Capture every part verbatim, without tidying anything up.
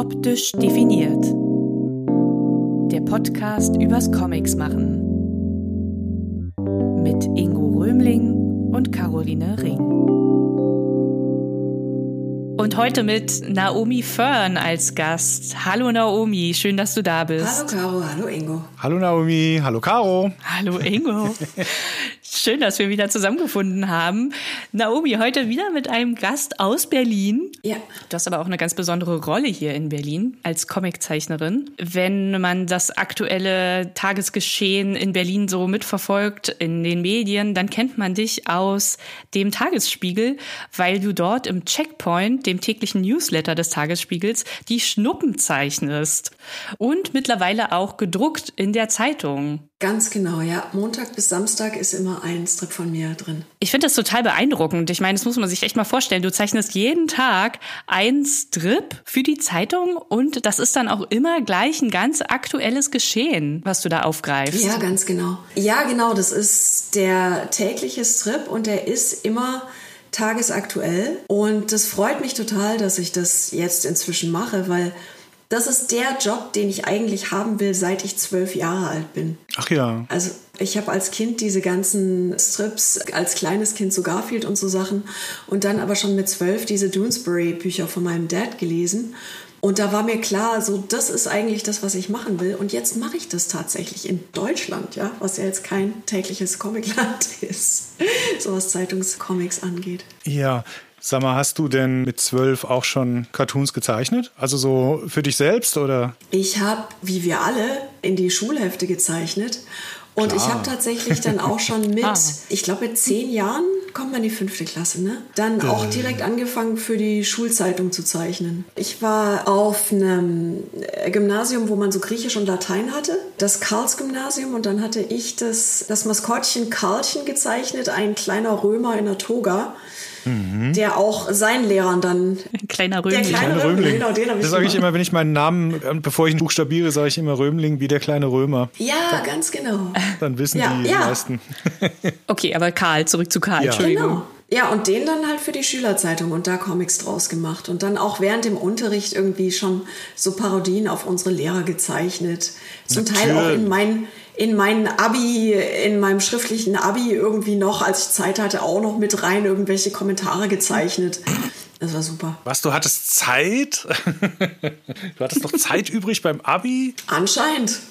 Optisch definiert. Der Podcast übers Comics machen. Mit Ingo Römling und Caroline Ring. Und heute mit Naomi Fern als Gast. Hallo Naomi, schön, dass du da bist. Hallo Caro, hallo Ingo. Hallo Naomi, hallo Caro. Hallo Ingo. Schön, dass wir wieder zusammengefunden haben. Naomi, heute wieder mit einem Gast aus Berlin. Ja. Du hast aber auch eine ganz besondere Rolle hier in Berlin als Comiczeichnerin. Wenn man das aktuelle Tagesgeschehen in Berlin so mitverfolgt in den Medien, dann kennt man dich aus dem Tagesspiegel, weil du dort im Checkpoint, dem täglichen Newsletter des Tagesspiegels, die Schnuppen zeichnest. Und mittlerweile auch gedruckt in der Zeitung. Ganz genau, ja. Montag bis Samstag ist immer ein Strip von mir drin. Ich finde das total beeindruckend. Ich meine, das muss man sich echt mal vorstellen. Du zeichnest jeden Tag ein Strip für die Zeitung und das ist dann auch immer gleich ein ganz aktuelles Geschehen, was du da aufgreifst. Ja, ganz genau. Ja, genau, das ist der tägliche Strip und der ist immer tagesaktuell. Und das freut mich total, dass ich das jetzt inzwischen mache, weil das ist der Job, den ich eigentlich haben will, seit ich zwölf Jahre alt bin. Ach ja. Also ich habe als Kind diese ganzen Strips, als kleines Kind so Garfield und so Sachen und dann aber schon mit zwölf diese Doonesbury-Bücher von meinem Dad gelesen. Und da war mir klar, so das ist eigentlich das, was ich machen will. Und jetzt mache ich das tatsächlich in Deutschland, ja, was ja jetzt kein tägliches Comicland ist, so was Zeitungscomics angeht. Ja. Sag mal, hast du denn mit zwölf auch schon Cartoons gezeichnet? Also so für dich selbst, oder? Ich habe, wie wir alle, in die Schulhefte gezeichnet. Und Klar. ich habe tatsächlich dann auch schon mit, ich glaube mit zehn Jahren, kommt man in die fünfte Klasse, ne? Dann auch direkt angefangen für die Schulzeitung zu zeichnen. Ich war auf einem Gymnasium, wo man so Griechisch und Latein hatte, das Karls-Gymnasium. Und dann hatte ich das, das Maskottchen Karlchen gezeichnet, ein kleiner Römer in der Toga. Mhm. Der auch seinen Lehrern dann... Ein kleiner Römling. Der kleine, kleine Römling. Römling. Genau, den habe ich Das sage ich immer, wenn ich meinen Namen, bevor ich ihn buchstabiere, sage ich immer Römling wie der kleine Römer. Ja, da, ganz genau. Dann wissen ja, die ja. meisten. Okay, aber Karl, zurück zu Karl, ja. Entschuldigung. Genau. Ja, und den dann halt für die Schülerzeitung und da Comics draus gemacht. Und dann auch während dem Unterricht irgendwie schon so Parodien auf unsere Lehrer gezeichnet. Zum Natürlich. Teil auch in meinen... in meinen Abi, in meinem schriftlichen Abi irgendwie noch, als ich Zeit hatte, auch noch mit rein irgendwelche Kommentare gezeichnet. Das war super. Was, du hattest Zeit? Du hattest noch Zeit übrig beim Abi? Anscheinend.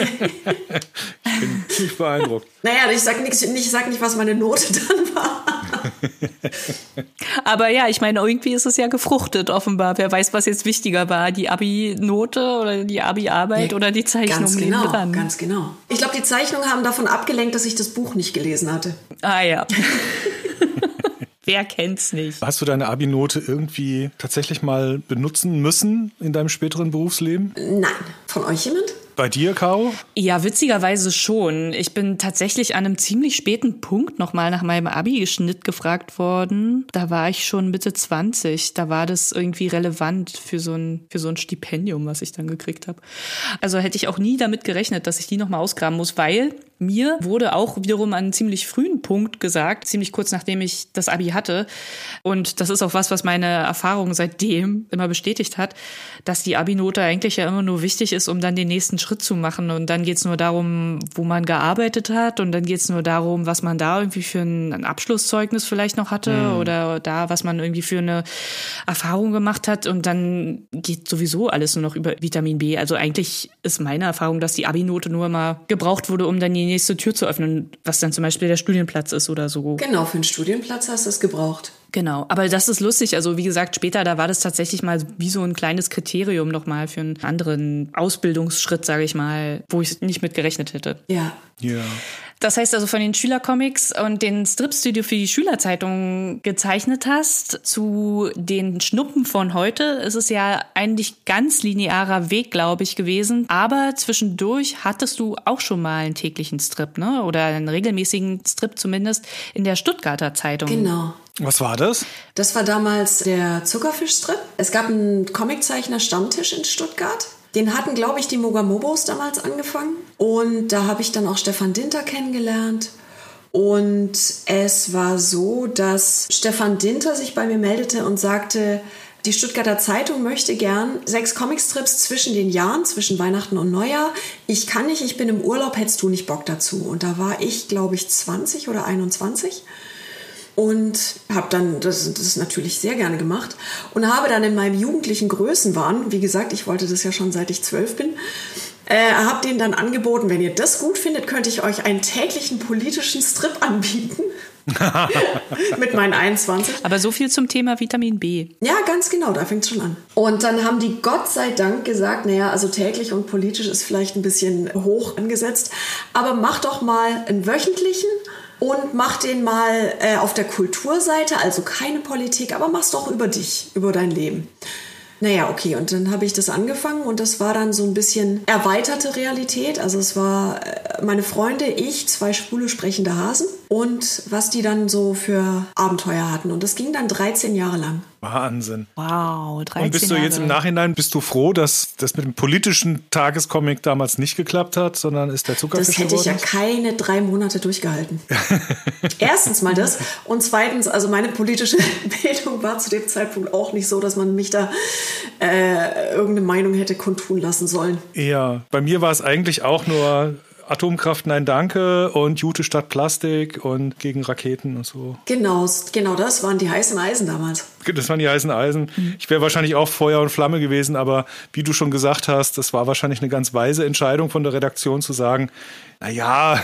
Ich bin tief beeindruckt. Naja, ich sag nicht, ich sag nicht, was meine Note dann war. Aber ja, ich meine, irgendwie ist es ja gefruchtet offenbar. Wer weiß, was jetzt wichtiger war, die Abi-Note oder die Abi-Arbeit ja, oder die Zeichnung ganz genau, nebendran. Ganz genau. Ich glaube, die Zeichnungen haben davon abgelenkt, dass ich das Buch nicht gelesen hatte. Ah ja. Wer kennt's nicht? Hast du deine Abi-Note irgendwie tatsächlich mal benutzen müssen in deinem späteren Berufsleben? Nein. Von euch jemand? Bei dir, Caro? Ja, witzigerweise schon. Ich bin tatsächlich an einem ziemlich späten Punkt nochmal nach meinem Abi-Schnitt gefragt worden. Da war ich schon Mitte zwanzig. Da war das irgendwie relevant für so ein, für so ein Stipendium, was ich dann gekriegt habe. Also hätte ich auch nie damit gerechnet, dass ich die nochmal ausgraben muss, weil mir wurde auch wiederum an einem ziemlich frühen Punkt gesagt, ziemlich kurz nachdem ich das Abi hatte. Und das ist auch was, was meine Erfahrung seitdem immer bestätigt hat, dass die Abi-Note eigentlich ja immer nur wichtig ist, um dann den nächsten Schritt zu machen. Und dann geht's nur darum, wo man gearbeitet hat. Und dann geht's nur darum, was man da irgendwie für ein Abschlusszeugnis vielleicht noch hatte mhm. oder da, was man irgendwie für eine Erfahrung gemacht hat. Und dann geht sowieso alles nur noch über Vitamin B. Also eigentlich ist meine Erfahrung, dass die Abi-Note nur immer gebraucht wurde, um dann die nächste Tür zu öffnen, was dann zum Beispiel der Studienplatz ist oder so. Genau, für einen Studienplatz hast du es gebraucht. Genau, aber das ist lustig. Also wie gesagt, später, da war das tatsächlich mal wie so ein kleines Kriterium nochmal für einen anderen Ausbildungsschritt, sage ich mal, wo ich nicht mit gerechnet hätte. Ja. Ja. Das heißt also, von den Schülercomics und den Strips, die du für die Schülerzeitung gezeichnet hast, zu den Schnuppen von heute, ist es ja eigentlich ganz linearer Weg, glaube ich, gewesen. Aber zwischendurch hattest du auch schon mal einen täglichen Strip, ne? Oder einen regelmäßigen Strip zumindest in der Stuttgarter Zeitung. Genau. Was war das? Das war damals der Zuckerfisch-Strip. Es gab einen Comiczeichner-Stammtisch in Stuttgart. Den hatten, glaube ich, die Mogamobos damals angefangen. Und da habe ich dann auch Stefan Dinter kennengelernt. Und es war so, dass Stefan Dinter sich bei mir meldete und sagte, Die Stuttgarter Zeitung möchte gern sechs Comicstrips zwischen den Jahren, zwischen Weihnachten und Neujahr. Ich kann nicht, ich bin im Urlaub, hättest du nicht Bock dazu? Und da war ich, glaube ich, zwanzig oder einundzwanzig. Und habe dann das, das natürlich sehr gerne gemacht und habe dann in meinem jugendlichen Größenwahn, wie gesagt, ich wollte das ja schon seit ich zwölf bin, äh, habe denen dann angeboten, wenn ihr das gut findet, könnte ich euch einen täglichen politischen Strip anbieten. Mit meinen einundzwanzig. Aber so viel zum Thema Vitamin B. Ja, ganz genau, da fängt es schon an. Und dann haben die Gott sei Dank gesagt, naja, also täglich und politisch ist vielleicht ein bisschen hoch angesetzt, aber mach doch mal einen wöchentlichen und mach den mal äh, auf der Kulturseite, also keine Politik, aber mach's doch über dich, über dein Leben. Naja, okay, und dann habe ich das angefangen und das war dann so ein bisschen erweiterte Realität. Also es war meine Freunde, ich, zwei schwule sprechende Hasen und was die dann so für Abenteuer hatten. Und das ging dann dreizehn Jahre lang. Wahnsinn. Wow, dreizehn Jahre. Und bist du jetzt im Nachhinein, bist du froh, dass das mit dem politischen Tagescomic damals nicht geklappt hat, sondern ist der Zuckerfisch geworden? Das hätte ich ja keine drei Monate durchgehalten. Erstens mal das und zweitens, also meine politische Bildung war zu dem Zeitpunkt auch nicht so, dass man mich da äh, irgendeine Meinung hätte kundtun lassen sollen. Ja, bei mir war es eigentlich auch nur Atomkraft, nein, danke und Jute statt Plastik und gegen Raketen und so. Genau, genau das waren die heißen Eisen damals. Das waren die heißen Eisen. Ich wäre wahrscheinlich auch Feuer und Flamme gewesen, aber wie du schon gesagt hast, das war wahrscheinlich eine ganz weise Entscheidung von der Redaktion zu sagen, na ja.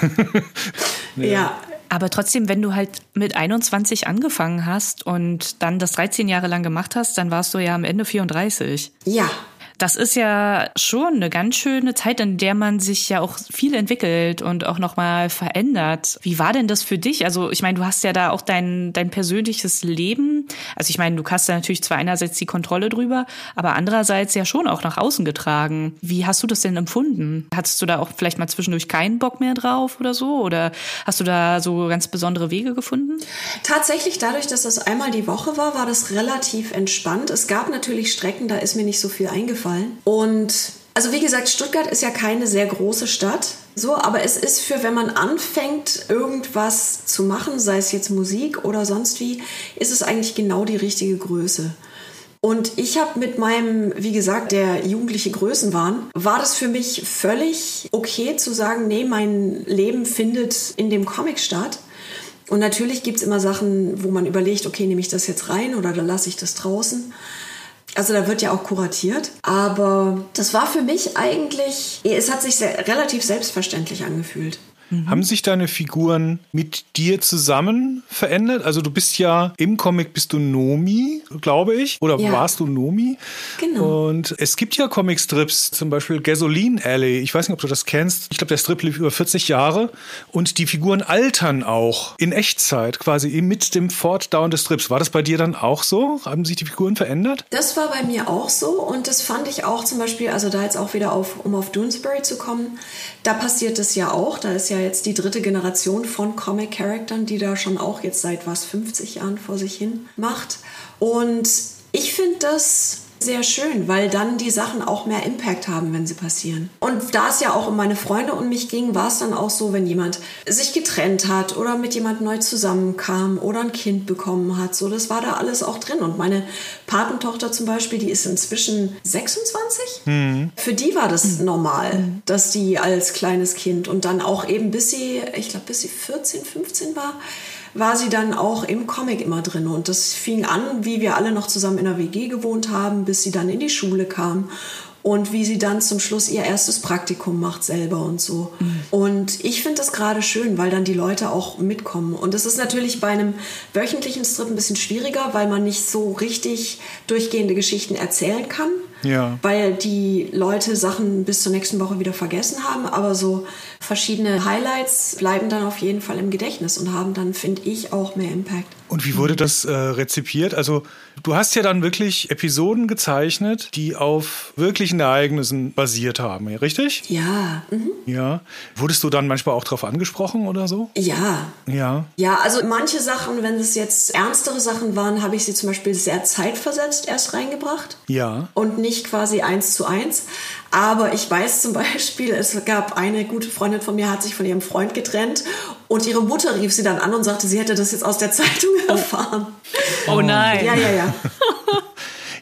nee. Ja. Aber trotzdem, wenn du halt mit einundzwanzig angefangen hast und dann das dreizehn Jahre lang gemacht hast, dann warst du ja am Ende vierunddreißig. Ja. Das ist ja schon eine ganz schöne Zeit, in der man sich ja auch viel entwickelt und auch nochmal verändert. Wie war denn das für dich? Also ich meine, du hast ja da auch dein, dein persönliches Leben. Also ich meine, du hast da natürlich zwar einerseits die Kontrolle drüber, aber andererseits ja schon auch nach außen getragen. Wie hast du das denn empfunden? Hattest du da auch vielleicht mal zwischendurch keinen Bock mehr drauf oder so? Oder hast du da so ganz besondere Wege gefunden? Tatsächlich, dadurch, dass das einmal die Woche war, war das relativ entspannt. Es gab natürlich Strecken, da ist mir nicht so viel eingefallen. Und also wie gesagt, Stuttgart ist ja keine sehr große Stadt, so, aber es ist für, wenn man anfängt, irgendwas zu machen, sei es jetzt Musik oder sonst wie, ist es eigentlich genau die richtige Größe. Und ich habe mit meinem, wie gesagt, der jugendliche Größenwahn, war das für mich völlig okay zu sagen, nee, mein Leben findet in dem Comic statt. Und natürlich gibt es immer Sachen, wo man überlegt, okay, nehme ich das jetzt rein oder da lasse ich das draußen. Also da wird ja auch kuratiert, aber das war für mich eigentlich, es hat sich sehr, relativ selbstverständlich angefühlt. Mhm. Haben sich deine Figuren mit dir zusammen verändert? Also du bist ja, im Comic bist du Nomi, glaube ich, oder ja. warst du Nomi? Genau. Und es gibt ja Comicstrips, zum Beispiel Gasoline Alley, ich weiß nicht, ob du das kennst. Ich glaube, der Strip lief über vierzig Jahre und die Figuren altern auch in Echtzeit, quasi mit dem Fortdauern des Strips. War das bei dir dann auch so? Haben sich die Figuren verändert? Das war bei mir auch so und das fand ich auch zum Beispiel, also da jetzt auch wieder auf, um auf Doonesbury zu kommen, da passiert das ja auch, da ist ja jetzt die dritte Generation von Comic-Charaktern, die da schon auch jetzt seit was fünfzig Jahren vor sich hin macht. Und ich finde das sehr schön, weil dann die Sachen auch mehr Impact haben, wenn sie passieren. Und da es ja auch um meine Freunde und mich ging, war es dann auch so, wenn jemand sich getrennt hat oder mit jemand neu zusammenkam oder ein Kind bekommen hat. So, das war da alles auch drin. Und meine Patentochter zum Beispiel, die ist inzwischen sechsundzwanzig. Mhm. Für die war das mhm. normal, mhm. dass die als kleines Kind und dann auch eben bis sie, ich glaube bis sie vierzehn, fünfzehn war, war sie dann auch im Comic immer drin. Und das fing an, wie wir alle noch zusammen in einer W G gewohnt haben, bis sie dann in die Schule kam. Und wie sie dann zum Schluss ihr erstes Praktikum macht selber und so. Mhm. Und ich finde das gerade schön, weil dann die Leute auch mitkommen. Und das ist natürlich bei einem wöchentlichen Strip ein bisschen schwieriger, weil man nicht so richtig durchgehende Geschichten erzählen kann. Ja. Weil die Leute Sachen bis zur nächsten Woche wieder vergessen haben. Aber so verschiedene Highlights bleiben dann auf jeden Fall im Gedächtnis und haben dann, finde ich, auch mehr Impact. Und wie wurde das äh, rezipiert? Also du hast ja dann wirklich Episoden gezeichnet, die auf wirklichen Ereignissen basiert haben, richtig? Ja. Mhm. Ja. Wurdest du dann manchmal auch darauf angesprochen oder so? Ja. Ja. Ja, also manche Sachen, wenn es jetzt ernstere Sachen waren, habe ich sie zum Beispiel sehr zeitversetzt erst reingebracht. Ja. Und nicht quasi eins zu eins. Aber ich weiß zum Beispiel, es gab eine gute Freundin von mir, hat sich von ihrem Freund getrennt und ihre Mutter rief sie dann an und sagte, sie hätte das jetzt aus der Zeitung erfahren. Oh nein. Ja, ja, ja.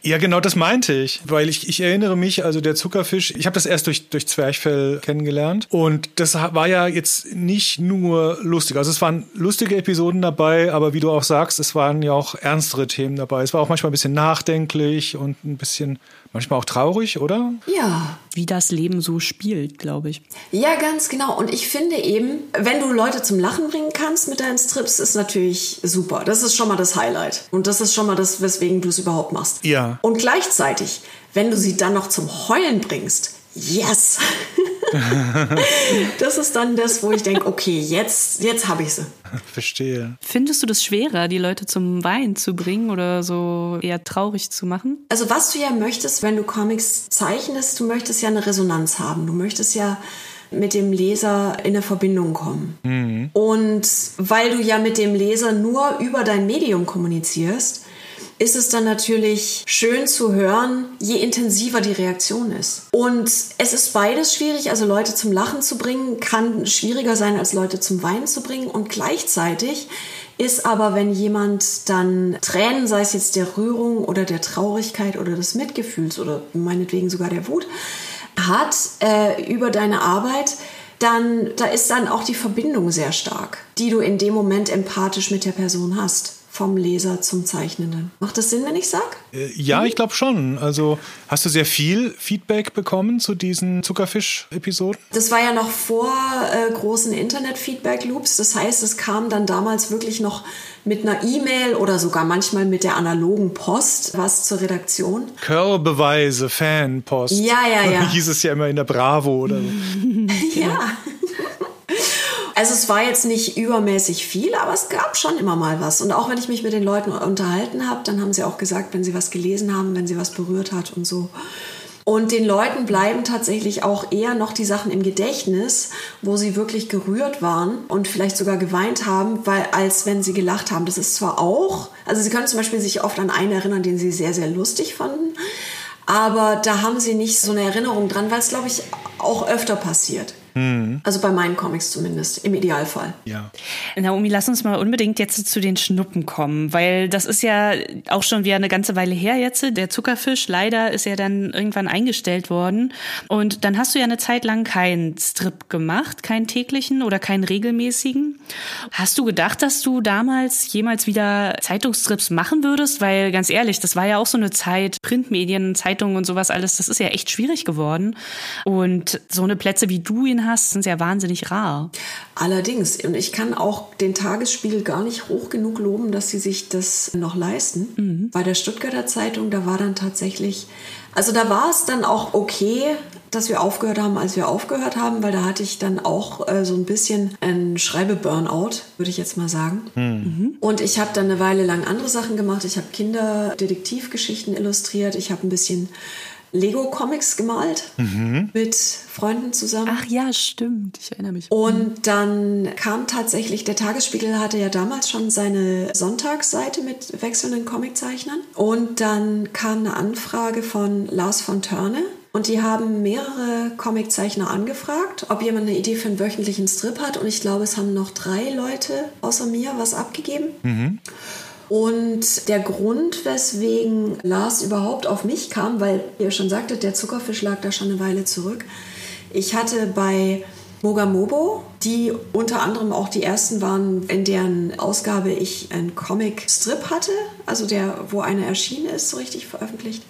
Ja, genau, das meinte ich. Weil ich, ich erinnere mich, also der Zuckerfisch, ich habe das erst durch, durch Zwerchfell kennengelernt. Und das war ja jetzt nicht nur lustig. Also es waren lustige Episoden dabei, aber wie du auch sagst, es waren ja auch ernstere Themen dabei. Es war auch manchmal ein bisschen nachdenklich und ein bisschen, manchmal auch traurig, oder? Ja. Wie das Leben so spielt, glaube ich. Ja, ganz genau. Und ich finde eben, wenn du Leute zum Lachen bringen kannst mit deinen Strips, ist natürlich super. Das ist schon mal das Highlight. Und das ist schon mal das, weswegen du es überhaupt machst. Ja. Und gleichzeitig, wenn du sie dann noch zum Heulen bringst, yes! Das ist dann das, wo ich denke, okay, jetzt, jetzt habe ich sie. Verstehe. Findest du das schwerer, die Leute zum Weinen zu bringen oder so eher traurig zu machen? Also was du ja möchtest, wenn du Comics zeichnest, du möchtest ja eine Resonanz haben. Du möchtest ja mit dem Leser in eine Verbindung kommen. Mhm. Und weil du ja mit dem Leser nur über dein Medium kommunizierst, ist es dann natürlich schön zu hören, je intensiver die Reaktion ist. Und es ist beides schwierig, also Leute zum Lachen zu bringen, kann schwieriger sein, als Leute zum Weinen zu bringen. Und gleichzeitig ist aber, wenn jemand dann Tränen, sei es jetzt der Rührung oder der Traurigkeit oder des Mitgefühls oder meinetwegen sogar der Wut, hat äh, über deine Arbeit, dann da ist dann auch die Verbindung sehr stark, die du in dem Moment empathisch mit der Person hast. Vom Leser zum Zeichnenden. Macht das Sinn, wenn ich sage? Äh, ja, ich glaube schon. Also hast du sehr viel Feedback bekommen zu diesen Zuckerfisch-Episoden? Das war ja noch vor äh, großen Internet-Feedback-Loops. Das heißt, es kam dann damals wirklich noch mit einer E-Mail oder sogar manchmal mit der analogen Post was zur Redaktion. Curl-Beweise, Fanpost. Ja, ja, ja. Hieß es ja immer in der Bravo oder so. Ja. Also es war jetzt nicht übermäßig viel, aber es gab schon immer mal was. Und auch wenn ich mich mit den Leuten unterhalten habe, dann haben sie auch gesagt, wenn sie was gelesen haben, wenn sie was berührt hat und so. Und den Leuten bleiben tatsächlich auch eher noch die Sachen im Gedächtnis, wo sie wirklich gerührt waren und vielleicht sogar geweint haben, weil, als wenn sie gelacht haben. Das ist zwar auch, also sie können zum Beispiel sich oft an einen erinnern, den sie sehr, sehr lustig fanden, aber da haben sie nicht so eine Erinnerung dran, weil es, glaube ich, auch öfter passiert. Mhm. Also bei meinen Comics zumindest, im Idealfall. Ja. Naomi, lass uns mal unbedingt jetzt zu den Schnuppen kommen, weil das ist ja auch schon wieder eine ganze Weile her jetzt. Der Zuckerfisch, leider, ist ja dann irgendwann eingestellt worden. Und dann hast du ja eine Zeit lang keinen Strip gemacht, keinen täglichen oder keinen regelmäßigen. Hast du gedacht, dass du damals jemals wieder Zeitungsstrips machen würdest? Weil ganz ehrlich, das war ja auch so eine Zeit, Printmedien, Zeitungen und sowas alles, das ist ja echt schwierig geworden. Und so eine Plätze wie du ihn hast, sind ja wahnsinnig rar. Allerdings, und ich kann auch den Tagesspiegel gar nicht hoch genug loben, dass sie sich das noch leisten. Mhm. Bei der Stuttgarter Zeitung, da war dann tatsächlich, also da war es dann auch okay, dass wir aufgehört haben, als wir aufgehört haben, weil da hatte ich dann auch äh, so ein bisschen einen Schreibe-Burnout, würde ich jetzt mal sagen. Mhm. Und ich habe dann eine Weile lang andere Sachen gemacht. Ich habe Kinderdetektivgeschichten illustriert. Ich habe ein bisschen Lego-Comics gemalt, mhm. mit Freunden zusammen. Ach ja, stimmt, ich erinnere mich. Und dann kam tatsächlich, der Tagesspiegel hatte ja damals schon seine Sonntagsseite mit wechselnden Comiczeichnern. Und dann kam eine Anfrage von Lars von Törne. Und die haben mehrere Comiczeichner angefragt, ob jemand eine Idee für einen wöchentlichen Strip hat. Und ich glaube, es haben noch drei Leute außer mir was abgegeben. Mhm. Und der Grund, weswegen Lars überhaupt auf mich kam, weil ihr schon sagtet, der Zuckerfisch lag da schon eine Weile zurück. Ich hatte bei Mogamobo, die unter anderem auch die ersten waren, in deren Ausgabe ich einen Comic-Strip hatte, also der, wo einer erschienen ist, so richtig veröffentlicht.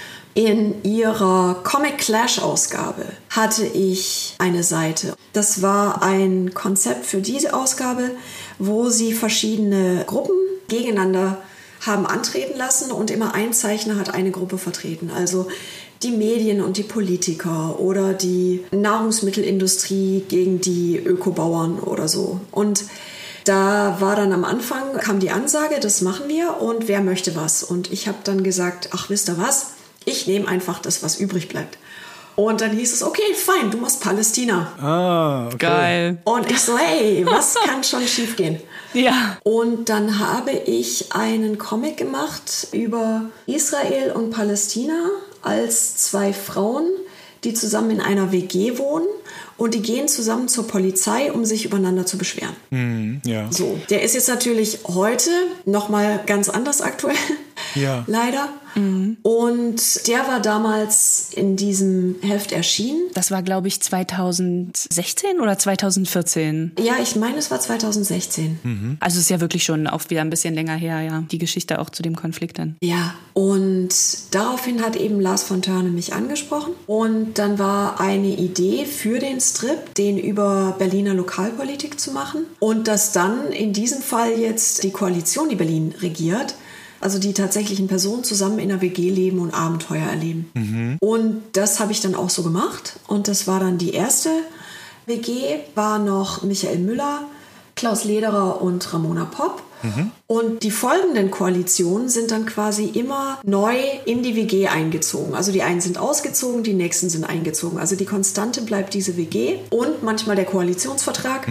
In ihrer Comic Clash-Ausgabe hatte ich eine Seite. Das war ein Konzept für diese Ausgabe, wo sie verschiedene Gruppen gegeneinander haben antreten lassen und immer ein Zeichner hat eine Gruppe vertreten. Also die Medien und die Politiker oder die Nahrungsmittelindustrie gegen die Ökobauern oder so. Und da war dann am Anfang, kam die Ansage, das machen wir und wer möchte was? Und ich habe dann gesagt, ach wisst ihr was, ich nehme einfach das, was übrig bleibt. Und dann hieß es, okay, fein, du machst Palästina. Ah, okay. Geil. Und ich so, hey, was kann schon schief gehen? Ja. Und dann habe ich einen Comic gemacht über Israel und Palästina als zwei Frauen, die zusammen in einer W G wohnen. Und die gehen zusammen zur Polizei, um sich übereinander zu beschweren. Mm, ja. So, der ist jetzt natürlich heute nochmal ganz anders aktuell. Ja. Leider. Mhm. Und der war damals in diesem Heft erschienen. Das war, glaube ich, zweitausendsechzehn oder zweitausendvierzehn? Ja, ich meine, es war zweitausendsechzehn. Mhm. Also ist ja wirklich schon auch wieder ein bisschen länger her, ja. Die Geschichte auch zu dem Konflikt dann. Ja, und daraufhin hat eben Lars Fontane mich angesprochen. Und dann war eine Idee für den Strip, den über Berliner Lokalpolitik zu machen. Und dass dann in diesem Fall jetzt die Koalition, die Berlin regiert, also die tatsächlichen Personen zusammen in einer W G leben und Abenteuer erleben. Mhm. Und das habe ich dann auch so gemacht. Und das war dann die erste W G, war noch Michael Müller, Klaus Lederer und Ramona Popp. Mhm. Und die folgenden Koalitionen sind dann quasi immer neu in die W G eingezogen. Also die einen sind ausgezogen, die nächsten sind eingezogen. Also die Konstante bleibt diese W G und manchmal der Koalitionsvertrag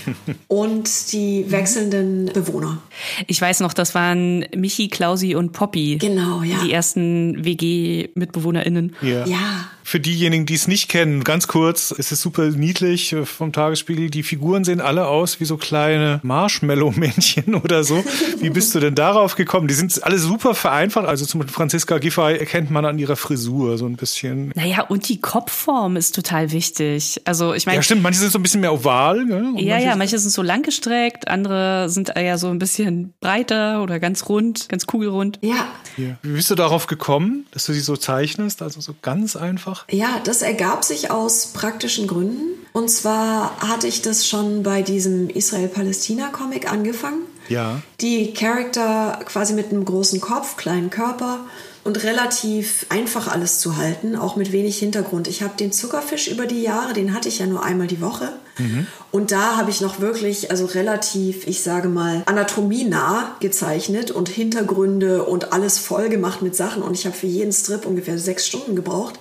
und die wechselnden Bewohner. Ich weiß noch, das waren Michi, Klausi und Poppy. Genau, ja. Die ersten W G-MitbewohnerInnen. Ja. Ja. Für diejenigen, die es nicht kennen, ganz kurz, es ist super niedlich vom Tagesspiegel. Die Figuren sehen alle aus wie so kleine Marshmallow-Männchen oder so. Wie bist du denn darauf gekommen? Die sind alle super vereinfacht. Also zum Beispiel Franziska Giffey erkennt man an ihrer Frisur so ein bisschen. Naja, und die Kopfform ist total wichtig. Also ich meine, ja, stimmt. Manche sind so ein bisschen mehr oval. Ne? Ja, manche ja, manche sind so langgestreckt, andere sind ja so ein bisschen breiter oder ganz rund, ganz kugelrund. Ja. ja. Wie bist du darauf gekommen, dass du sie so zeichnest? Also so ganz einfach? Ja, das ergab sich aus praktischen Gründen. Und zwar hatte ich das schon bei diesem Israel-Palästina-Comic angefangen. Ja. Die Charakter quasi mit einem großen Kopf, kleinen Körper und relativ einfach alles zu halten, auch mit wenig Hintergrund. Ich habe den Zuckerfisch über die Jahre, den hatte ich ja nur einmal die Woche. Mhm. Und da habe ich noch wirklich, also relativ, ich sage mal, anatomienah gezeichnet und Hintergründe und alles voll gemacht mit Sachen. Und ich habe für jeden Strip ungefähr sechs Stunden gebraucht.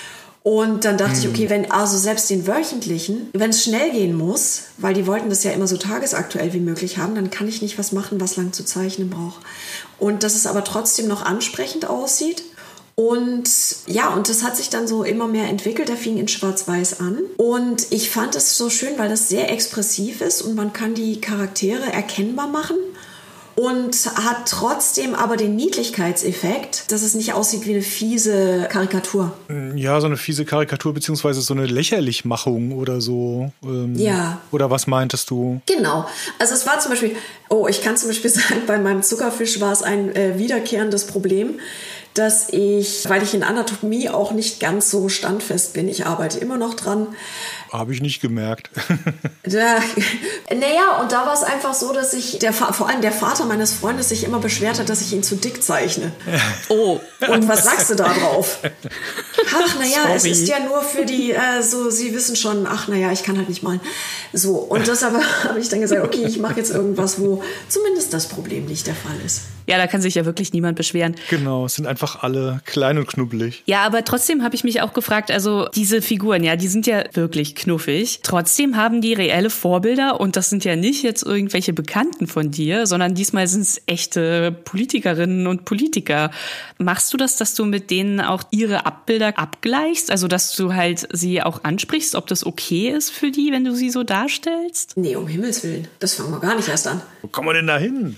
Und dann dachte ich, okay, wenn also selbst den wöchentlichen, wenn es schnell gehen muss, weil die wollten das ja immer so tagesaktuell wie möglich haben, dann kann ich nicht was machen, was lang zu zeichnen braucht. Und dass es aber trotzdem noch ansprechend aussieht. Und ja, und das hat sich dann so immer mehr entwickelt. Der fing in Schwarz-Weiß an. Und ich fand es so schön, weil das sehr expressiv ist und man kann die Charaktere erkennbar machen. Und hat trotzdem aber den Niedlichkeitseffekt, dass es nicht aussieht wie eine fiese Karikatur. Ja, so eine fiese Karikatur beziehungsweise so eine Lächerlichmachung oder so. Ähm, ja. Oder was meintest du? Genau. Also es war zum Beispiel, oh, ich kann zum Beispiel sagen, bei meinem Zuckerfisch war es ein äh, wiederkehrendes Problem, dass ich, weil ich in Anatomie auch nicht ganz so standfest bin, ich arbeite immer noch dran. Habe ich nicht gemerkt. Da, naja, und da war es einfach so, dass ich, der, vor allem der Vater meines Freundes sich immer beschwert hat, dass ich ihn zu dick zeichne. Oh. Und was sagst du da drauf? Ach, naja, es ist ja nur für die, äh, so, sie wissen schon, ach, naja, ich kann halt nicht malen. So, und deshalb habe ich dann gesagt, okay, ich mache jetzt irgendwas, wo zumindest das Problem nicht der Fall ist. Ja, da kann sich ja wirklich niemand beschweren. Genau, es sind einfach alle klein und knubbelig. Ja, aber trotzdem habe ich mich auch gefragt, also diese Figuren, ja, die sind ja wirklich knuffig. Trotzdem haben die reelle Vorbilder und das sind ja nicht jetzt irgendwelche Bekannten von dir, sondern diesmal sind es echte Politikerinnen und Politiker. Machst du das, dass du mit denen auch ihre Abbilder abgleichst? Also, dass du halt sie auch ansprichst, ob das okay ist für die, wenn du sie so darstellst? Nee, um Himmels Willen. Das fangen wir gar nicht erst an. Wo kommen wir denn da hin?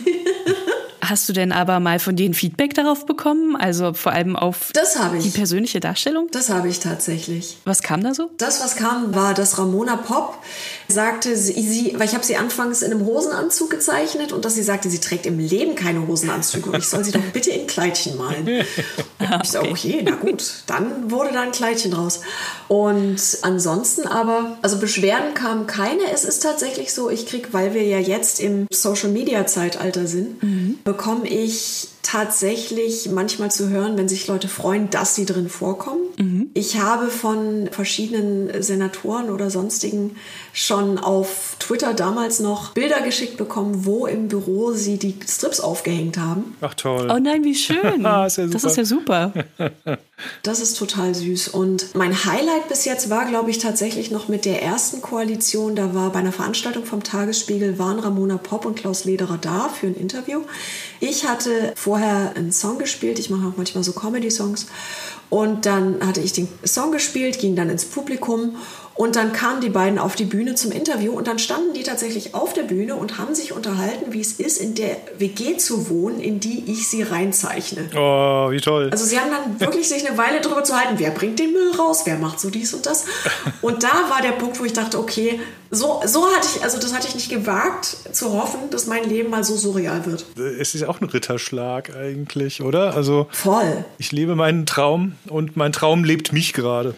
Hast du denn aber mal von denen Feedback darauf bekommen? Also vor allem auf das habe ich. die persönliche Darstellung? Das habe ich tatsächlich. Was kam da so? Das, was kam, war, dass Ramona Popp sagte, sie, sie weil ich habe sie anfangs in einem Hosenanzug gezeichnet und dass sie sagte, sie trägt im Leben keine Hosenanzüge und ich soll sie doch bitte in Kleidchen malen. Ah, ich so, okay, na gut, dann wurde da ein Kleidchen draus. Und ansonsten aber, also Beschwerden kamen keine. Es ist tatsächlich so, ich kriege, weil wir ja jetzt im Social-Media-Zeitalter sind, mhm. bekomme ich tatsächlich manchmal zu hören, wenn sich Leute freuen, dass sie drin vorkommen. Mhm. Ich habe von verschiedenen Senatoren oder sonstigen schon auf Twitter damals noch Bilder geschickt bekommen, wo im Büro sie die Strips aufgehängt haben. Ach toll. Oh nein, wie schön. ist ja das ist ja super. Das ist total süß. Und mein Highlight bis jetzt war, glaube ich, tatsächlich noch mit der ersten Koalition. Da war bei einer Veranstaltung vom Tagesspiegel, waren Ramona Popp und Klaus Lederer da für ein Interview. Ich hatte vorher einen Song gespielt. Ich mache auch manchmal so Comedy-Songs. Und dann hatte ich den Song gespielt, ging dann ins Publikum Und dann kamen die beiden auf die Bühne zum Interview und dann standen die tatsächlich auf der Bühne und haben sich unterhalten, wie es ist, in der W G zu wohnen, in die ich sie reinzeichne. Oh, wie toll. Also sie haben dann wirklich sich eine Weile drüber zu halten, wer bringt den Müll raus, wer macht so dies und das. Und da war der Punkt, wo ich dachte, okay, so, so hatte ich, also das hatte ich nicht gewagt zu hoffen, dass mein Leben mal so surreal wird. Es ist ja auch ein Ritterschlag eigentlich, oder? Also voll. Ich lebe meinen Traum und mein Traum lebt mich gerade.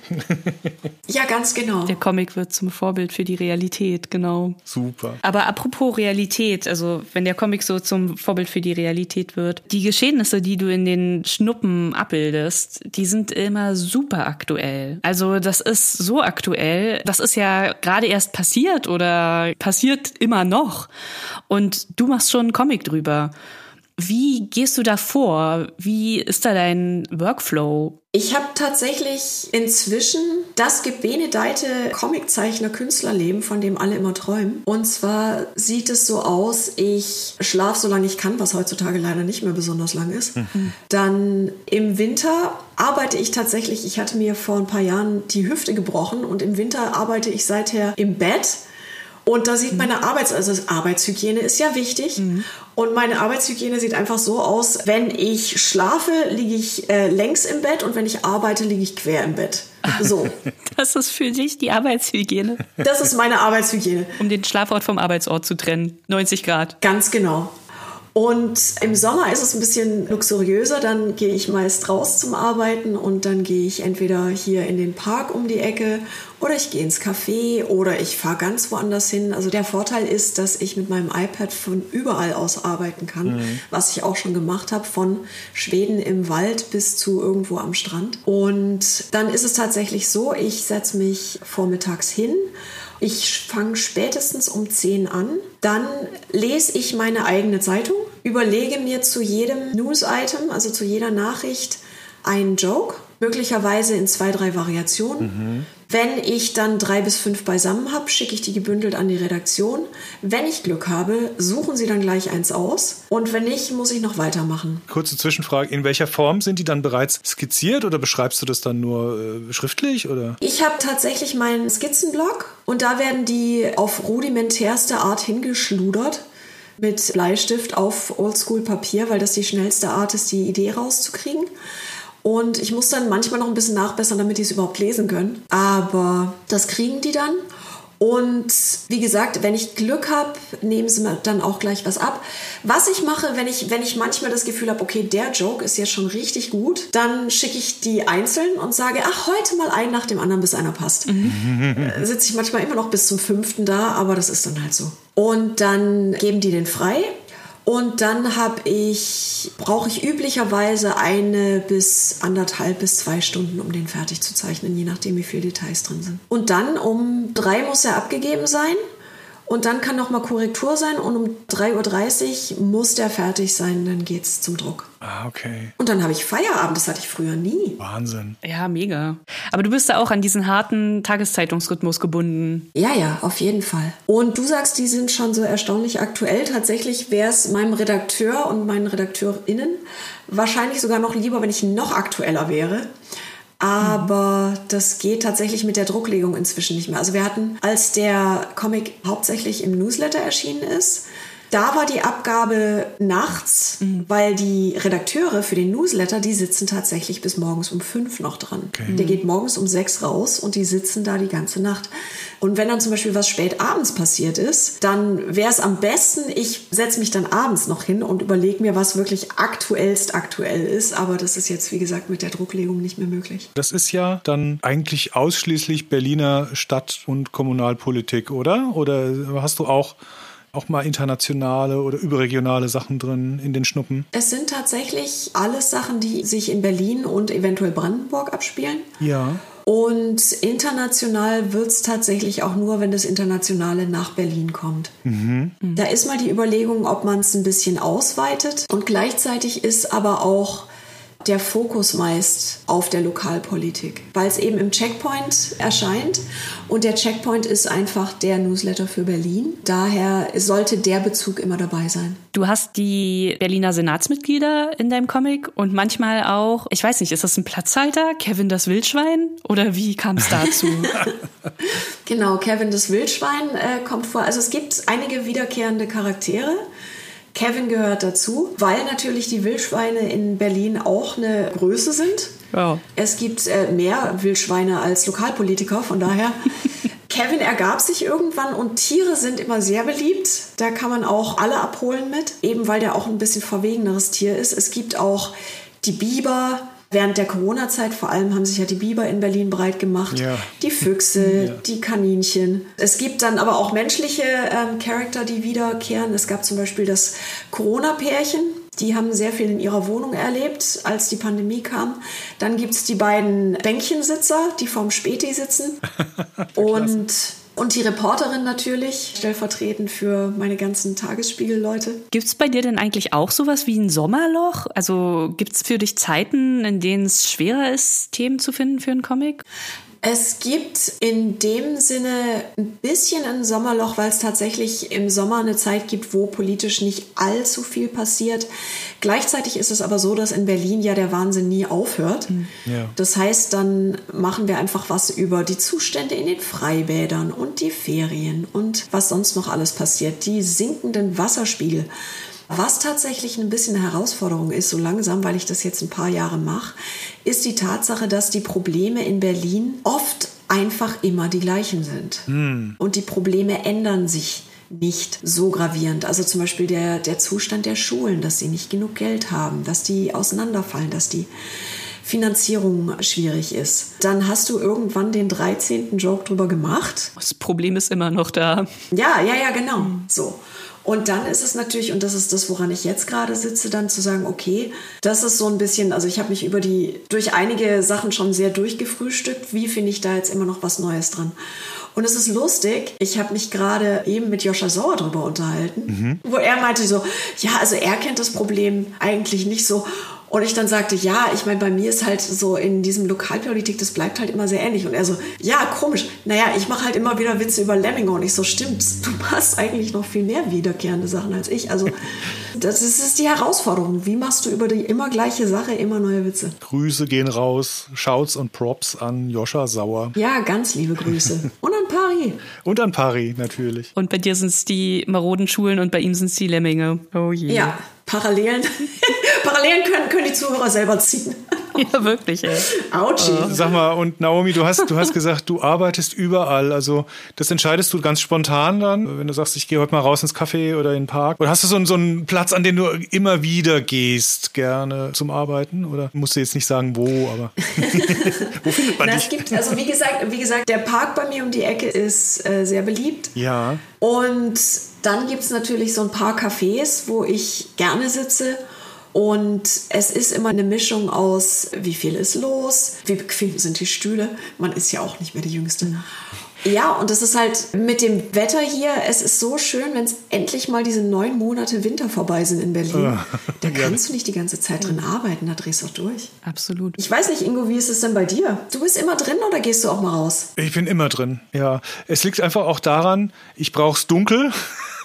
Ja, ganz genau. Der Comic wird zum Vorbild für die Realität, genau. Super. Aber apropos Realität, also wenn der Comic so zum Vorbild für die Realität wird, die Geschehnisse, die du in den Schnuppen abbildest, die sind immer super aktuell. Also das ist so aktuell, das ist ja gerade erst passiert oder passiert immer noch. Und du machst schon einen Comic drüber. Wie gehst du da vor? Wie ist da dein Workflow? Ich habe tatsächlich inzwischen das gebenedeite Comiczeichner-Künstlerleben, von dem alle immer träumen. Und zwar sieht es so aus, ich schlafe so lange ich kann, was heutzutage leider nicht mehr besonders lang ist. Mhm. Dann im Winter arbeite ich tatsächlich, ich hatte mir vor ein paar Jahren die Hüfte gebrochen und im Winter arbeite ich seither im Bett. Und da sieht meine Arbeits-, also Arbeitshygiene ist ja wichtig. Mhm. Und meine Arbeitshygiene sieht einfach so aus, wenn ich schlafe, liege ich äh, längs im Bett und wenn ich arbeite, liege ich quer im Bett. So. Das ist für dich die Arbeitshygiene? Das ist meine Arbeitshygiene. Um den Schlafort vom Arbeitsort zu trennen. neunzig Grad. Ganz genau. Und im Sommer ist es ein bisschen luxuriöser, dann gehe ich meist raus zum Arbeiten und dann gehe ich entweder hier in den Park um die Ecke oder ich gehe ins Café oder ich fahre ganz woanders hin. Also der Vorteil ist, dass ich mit meinem iPad von überall aus arbeiten kann, mhm. was ich auch schon gemacht habe, von Schweden im Wald bis zu irgendwo am Strand. Und dann ist es tatsächlich so, ich setze mich vormittags hin. Ich fange spätestens um zehn an. Dann lese ich meine eigene Zeitung, überlege mir zu jedem News-Item, also zu jeder Nachricht, einen Joke, möglicherweise in zwei, drei Variationen. Mhm. Wenn ich dann drei bis fünf beisammen habe, schicke ich die gebündelt an die Redaktion. Wenn ich Glück habe, suchen sie dann gleich eins aus. Und wenn nicht, muss ich noch weitermachen. Kurze Zwischenfrage, in welcher Form sind die dann bereits skizziert oder beschreibst du das dann nur äh, schriftlich? Oder? Ich habe tatsächlich meinen Skizzenblog und da werden die auf rudimentärste Art hingeschludert. Mit Bleistift auf Oldschool-Papier, weil das die schnellste Art ist, die Idee rauszukriegen. Und ich muss dann manchmal noch ein bisschen nachbessern, damit die es überhaupt lesen können. Aber das kriegen die dann. Und wie gesagt, wenn ich Glück habe, nehmen sie mir dann auch gleich was ab. Was ich mache, wenn ich, wenn ich manchmal das Gefühl habe, okay, der Joke ist jetzt schon richtig gut, dann schicke ich die einzeln und sage, ach, heute mal einen nach dem anderen, bis einer passt. Mhm. Äh, sitze ich manchmal immer noch bis zum fünften da, aber das ist dann halt so. Und dann geben die den frei. Und dann habe ich, brauche ich üblicherweise eine bis anderthalb bis zwei Stunden, um den fertig zu zeichnen, je nachdem, wie viele Details drin sind. Und dann um drei muss er abgegeben sein. Und dann kann noch mal Korrektur sein und um drei Uhr dreißig muss der fertig sein, dann geht's zum Druck. Ah, okay. Und dann habe ich Feierabend, das hatte ich früher nie. Wahnsinn. Ja, mega. Aber du bist da auch an diesen harten Tageszeitungsrhythmus gebunden. Ja, ja, auf jeden Fall. Und du sagst, die sind schon so erstaunlich aktuell. Tatsächlich wäre es meinem Redakteur und meinen RedakteurInnen wahrscheinlich sogar noch lieber, wenn ich noch aktueller wäre. Aber das geht tatsächlich mit der Drucklegung inzwischen nicht mehr. Also wir hatten, als der Comic hauptsächlich im Newsletter erschienen ist, da war die Abgabe nachts, mhm. weil die Redakteure für den Newsletter, die sitzen tatsächlich bis morgens um fünf noch dran. Okay. Der geht morgens um sechs raus und die sitzen da die ganze Nacht. Und wenn dann zum Beispiel was spät abends passiert ist, dann wäre es am besten, ich setze mich dann abends noch hin und überlege mir, was wirklich aktuellst aktuell ist. Aber das ist jetzt, wie gesagt, mit der Drucklegung nicht mehr möglich. Das ist ja dann eigentlich ausschließlich Berliner Stadt- und Kommunalpolitik, oder? Oder hast du auch... auch mal internationale oder überregionale Sachen drin in den Schnuppen? Es sind tatsächlich alles Sachen, die sich in Berlin und eventuell Brandenburg abspielen. Ja. Und international wird es tatsächlich auch nur, wenn das Internationale nach Berlin kommt. Mhm. Da ist mal die Überlegung, ob man es ein bisschen ausweitet. Und gleichzeitig ist aber auch der Fokus meist auf der Lokalpolitik, weil es eben im Checkpoint erscheint und der Checkpoint ist einfach der Newsletter für Berlin. Daher sollte der Bezug immer dabei sein. Du hast die Berliner Senatsmitglieder in deinem Comic und manchmal auch, ich weiß nicht, ist das ein Platzhalter, Kevin das Wildschwein oder wie kam es dazu? Genau, Kevin das Wildschwein äh, kommt vor. Also es gibt einige wiederkehrende Charaktere. Kevin gehört dazu, weil natürlich die Wildschweine in Berlin auch eine Größe sind. Ja. Es gibt äh, mehr Wildschweine als Lokalpolitiker, von daher... Kevin ergab sich irgendwann und Tiere sind immer sehr beliebt. Da kann man auch alle abholen mit, eben weil der auch ein bisschen verwegeneres Tier ist. Es gibt auch die Biber. Während der Corona-Zeit vor allem haben sich ja die Biber in Berlin breit gemacht. Ja. Die Füchse, ja. Die Kaninchen. Es gibt dann aber auch menschliche ähm, Charakter, die wiederkehren. Es gab zum Beispiel das Corona-Pärchen. Die haben sehr viel in ihrer Wohnung erlebt, als die Pandemie kam. Dann gibt es die beiden Bänkchensitzer, die vorm Späti sitzen. und, und die Reporterin natürlich, stellvertretend für meine ganzen Tagesspiegel-Leute. Gibt es bei dir denn eigentlich auch sowas wie ein Sommerloch? Also gibt es für dich Zeiten, in denen es schwerer ist, Themen zu finden für einen Comic? Es gibt in dem Sinne ein bisschen ein Sommerloch, weil es tatsächlich im Sommer eine Zeit gibt, wo politisch nicht allzu viel passiert. Gleichzeitig ist es aber so, dass in Berlin ja der Wahnsinn nie aufhört. Ja. Das heißt, dann machen wir einfach was über die Zustände in den Freibädern und die Ferien und was sonst noch alles passiert. Die sinkenden Wasserspiegel. Was tatsächlich ein bisschen eine Herausforderung ist, so langsam, weil ich das jetzt ein paar Jahre mache, ist die Tatsache, dass die Probleme in Berlin oft einfach immer die gleichen sind. Mm. Und die Probleme ändern sich nicht so gravierend. Also zum Beispiel der, der Zustand der Schulen, dass sie nicht genug Geld haben, dass die auseinanderfallen, dass die Finanzierung schwierig ist. Dann hast du irgendwann den dreizehnten Joke drüber gemacht. Das Problem ist immer noch da. Ja, ja, ja, genau. Mm. So. Und dann ist es natürlich, und das ist das, woran ich jetzt gerade sitze, dann zu sagen, okay, das ist so ein bisschen, also ich habe mich über die, durch einige Sachen schon sehr durchgefrühstückt. Wie finde ich da jetzt immer noch was Neues dran? Und es ist lustig, ich habe mich gerade eben mit Joscha Sauer drüber unterhalten, mhm. wo er meinte so, ja, also er kennt das Problem eigentlich nicht so. Und ich dann sagte, ja, ich meine, bei mir ist halt so in diesem Lokalpolitik, das bleibt halt immer sehr ähnlich. Und er so, ja, komisch. Naja, ich mache halt immer wieder Witze über Lemminge. Und ich so, stimmt, du machst eigentlich noch viel mehr wiederkehrende Sachen als ich. Also das ist, das ist die Herausforderung. Wie machst du über die immer gleiche Sache immer neue Witze? Grüße gehen raus, Shouts und Props an Joscha Sauer. Ja, ganz liebe Grüße. Und an Pari. Und an Pari, natürlich. Und bei dir sind es die maroden Schulen und bei ihm sind es die Lemminge. Oh je. Ja. Parallelen, Parallelen können, können die Zuhörer selber ziehen. Ja, wirklich, ey. Autschi. Oh. Sag mal, und Naomi, du hast, du hast gesagt, du arbeitest überall. Also das entscheidest du ganz spontan dann, wenn du sagst, ich gehe heute mal raus ins Café oder in den Park. Oder hast du so einen, so einen Platz, an den du immer wieder gehst, gerne zum Arbeiten? Oder musst du jetzt nicht sagen, wo, aber wo findet man Na, dich? Es gibt, also wie gesagt, wie gesagt, der Park bei mir um die Ecke ist äh, sehr beliebt. Ja. Und dann gibt es natürlich so ein paar Cafés, wo ich gerne sitze. Und es ist immer eine Mischung aus, wie viel ist los, wie bequem sind die Stühle. Man ist ja auch nicht mehr die Jüngste. Ja, und das ist halt mit dem Wetter hier, es ist so schön, wenn es endlich mal diese neun Monate Winter vorbei sind in Berlin. Da kannst du nicht die ganze Zeit drin arbeiten, da drehst du auch durch. Absolut. Ich weiß nicht, Ingo, wie ist es denn bei dir? Du bist immer drin oder gehst du auch mal raus? Ich bin immer drin, ja. Es liegt einfach auch daran, ich brauch's dunkel.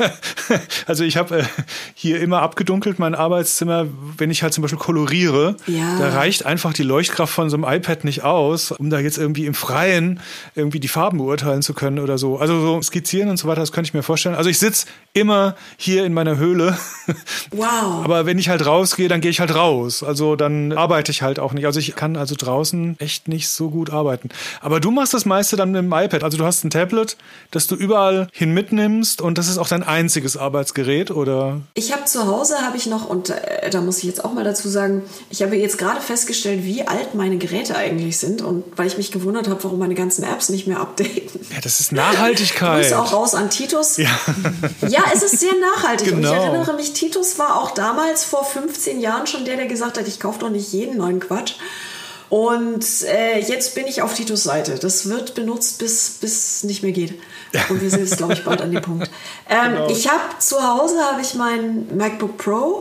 Also ich habe äh, hier immer abgedunkelt, mein Arbeitszimmer, wenn ich halt zum Beispiel koloriere. Ja. Da reicht einfach die Leuchtkraft von so einem iPad nicht aus, um da jetzt irgendwie im Freien irgendwie die Farben beurteilen zu können oder so. Also so skizzieren und so weiter, das könnte ich mir vorstellen. Also ich sitze immer hier in meiner Höhle. Wow. Aber wenn ich halt rausgehe, dann gehe ich halt raus. Also dann arbeite ich halt auch nicht. Also ich kann also draußen echt nicht so gut arbeiten. Aber du machst das meiste dann mit dem iPad. Also du hast ein Tablet, das du überall hin mitnimmst und das ist auch dein einziges Arbeitsgerät, oder? Ich habe zu Hause, habe ich noch, und äh, da muss ich jetzt auch mal dazu sagen, ich habe jetzt gerade festgestellt, wie alt meine Geräte eigentlich sind und weil ich mich gewundert habe, warum meine ganzen Apps nicht mehr updaten. Ja, das ist Nachhaltigkeit. Grüße auch raus an Titus. Ja, ja, es ist sehr nachhaltig. Genau. Und ich erinnere mich, Titus war auch damals vor fünfzehn Jahren schon der, der gesagt hat, ich kaufe doch nicht jeden neuen Quatsch. Und äh, jetzt bin ich auf Titus Seite. Das wird benutzt, bis bis nicht mehr geht. Und wir sind jetzt, glaube ich, bald an dem Punkt. Ähm, genau. Ich habe zu Hause habe ich mein MacBook Pro.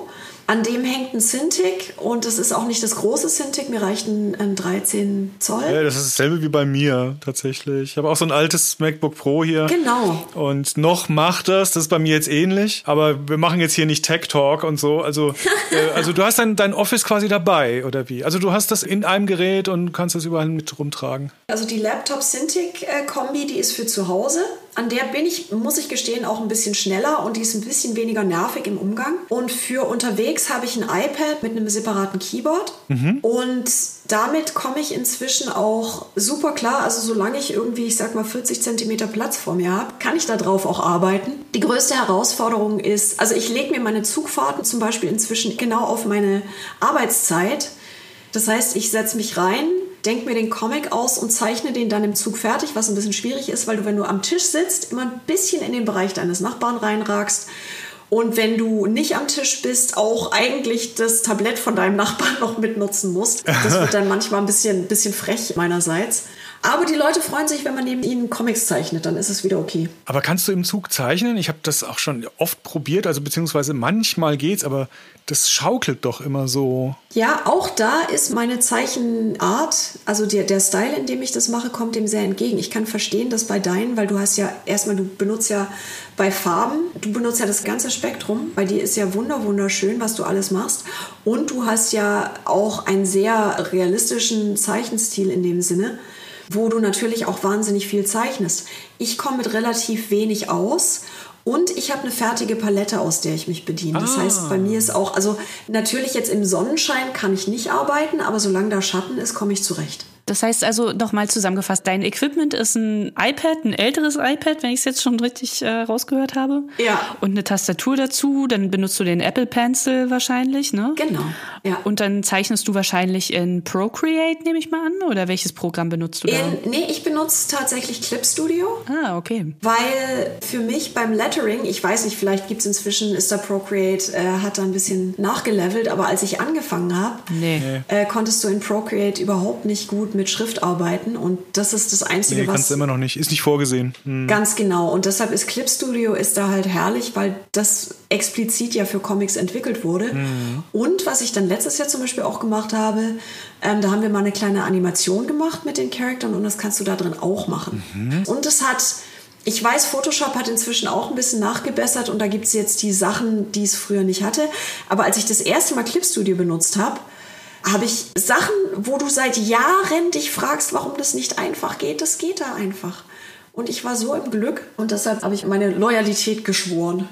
An dem hängt ein Cintiq und es ist auch nicht das große Cintiq, mir reicht ein, ein dreizehn Zoll. Ja, das ist dasselbe wie bei mir tatsächlich. Ich habe auch so ein altes MacBook Pro hier. Genau. Und noch macht das, das ist bei mir jetzt ähnlich, aber wir machen jetzt hier nicht Tech Talk und so. Also, äh, also du hast dein, dein Office quasi dabei, oder wie? Also du hast das in einem Gerät und kannst das überall mit rumtragen. Also die Laptop-Cintiq-Kombi, die ist für zu Hause. An der bin ich, muss ich gestehen, auch ein bisschen schneller und die ist ein bisschen weniger nervig im Umgang. Und für unterwegs habe ich ein iPad mit einem separaten Keyboard. Mhm. Und damit komme ich inzwischen auch super klar. Also solange ich irgendwie, ich sag mal, vierzig Zentimeter Platz vor mir habe, kann ich da drauf auch arbeiten. Die größte Herausforderung ist, also ich lege mir meine Zugfahrten zum Beispiel inzwischen genau auf meine Arbeitszeit. Das heißt, ich setze mich rein, denke mir den Comic aus und zeichne den dann im Zug fertig, was ein bisschen schwierig ist, weil du, wenn du am Tisch sitzt, immer ein bisschen in den Bereich deines Nachbarn reinragst. Und wenn du nicht am Tisch bist, auch eigentlich das Tablett von deinem Nachbarn noch mitnutzen musst. Das wird dann manchmal ein bisschen, bisschen frech meinerseits. Aber die Leute freuen sich, wenn man neben ihnen Comics zeichnet, dann ist es wieder okay. Aber kannst du im Zug zeichnen? Ich habe das auch schon oft probiert, also beziehungsweise manchmal geht's, aber das schaukelt doch immer so. Ja, auch da ist meine Zeichenart, also der, der Style, in dem ich das mache, kommt dem sehr entgegen. Ich kann verstehen, dass bei deinen, weil du hast ja erstmal, du benutzt ja bei Farben, du benutzt ja das ganze Spektrum. Bei dir ist ja wunder, wunderschön, was du alles machst. Und du hast ja auch einen sehr realistischen Zeichenstil in dem Sinne, wo du natürlich auch wahnsinnig viel zeichnest. Ich komme mit relativ wenig aus und ich habe eine fertige Palette, aus der ich mich bediene. Das ah. heißt, bei mir ist auch, also natürlich jetzt im Sonnenschein kann ich nicht arbeiten, aber solange da Schatten ist, komme ich zurecht. Das heißt also, nochmal zusammengefasst, dein Equipment ist ein iPad, ein älteres iPad, wenn ich es jetzt schon richtig äh, rausgehört habe. Ja. Und eine Tastatur dazu, dann benutzt du den Apple Pencil wahrscheinlich, ne? Genau, ja. Und dann zeichnest du wahrscheinlich in Procreate, nehme ich mal an, oder welches Programm benutzt du da? In, nee, ich benutze tatsächlich Clip Studio. Ah, okay. Weil für mich beim Lettering, ich weiß nicht, vielleicht gibt es inzwischen, ist da Procreate, äh, hat da ein bisschen nachgelevelt, aber als ich angefangen habe, nee. äh, konntest du in Procreate überhaupt nicht gut mit Schrift arbeiten und das ist das Einzige, nee, was... kannst du immer noch nicht, ist nicht vorgesehen. Hm. Ganz genau und deshalb ist Clip Studio ist da halt herrlich, weil das explizit ja für Comics entwickelt wurde. Hm. Und was ich dann letztes Jahr zum Beispiel auch gemacht habe, ähm, da haben wir mal eine kleine Animation gemacht mit den Charakteren und das kannst du da drin auch machen. Mhm. Und es hat... Ich weiß, Photoshop hat inzwischen auch ein bisschen nachgebessert und da gibt es jetzt die Sachen, die es früher nicht hatte. Aber als ich das erste Mal Clip Studio benutzt habe, habe ich Sachen, wo du seit Jahren dich fragst, warum das nicht einfach geht. Das geht da einfach. Und ich war so im Glück und deshalb habe ich meine Loyalität geschworen.